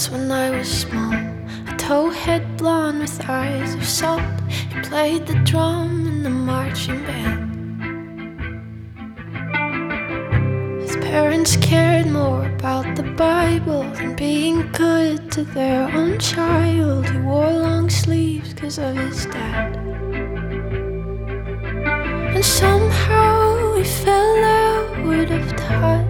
once when I was small, a towhead blonde with eyes of salt. He played the drum in the marching band. His parents cared more about the Bible than being good to their own child. He wore long sleeves 'cause of his dad, and somehow he fell out of touch.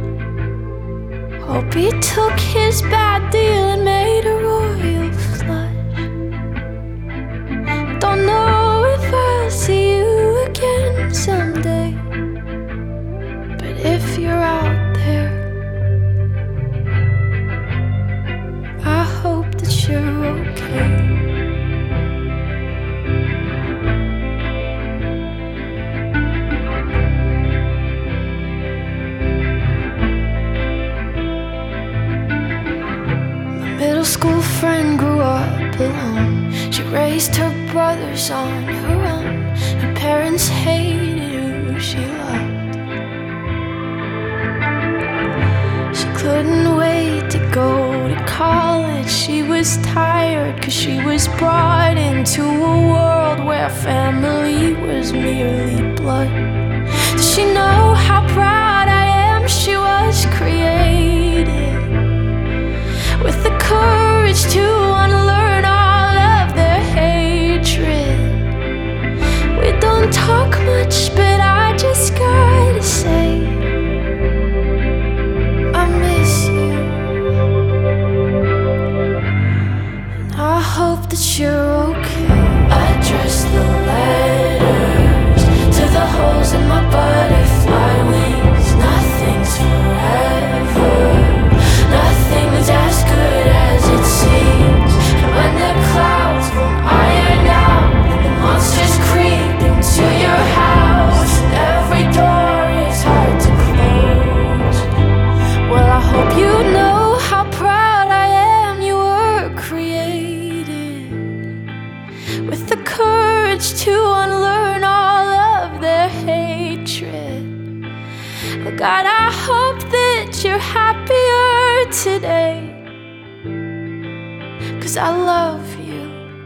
Hope he took his bad deal and made a royal flush. Don't know if I'll see you again someday, but if you're out there, I hope that you're okay. Middle school friend grew up alone. She raised her brothers on her own. Her parents hated who she loved. She couldn't wait to go to college. She was tired 'cause she was brought into a world where family was merely blood. Does she know how proud I am? She was created with the courage to unlearn all of their hatred. We don't talk much, but I just gotta say, I miss you, and I hope that you're okay. Address the letters to the holes in my butterfly wings. Nothing's forever, nothing's as good as it seems. And when the clouds won't iron out, the monsters creep into your house, and every door is hard to close. Well, I hope you know how proud I am you were created with the courage to unlearn all of their hatred. Oh God, I hope that you're happier today, 'cause I love you,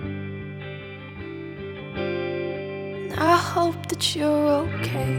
and I hope that you're okay.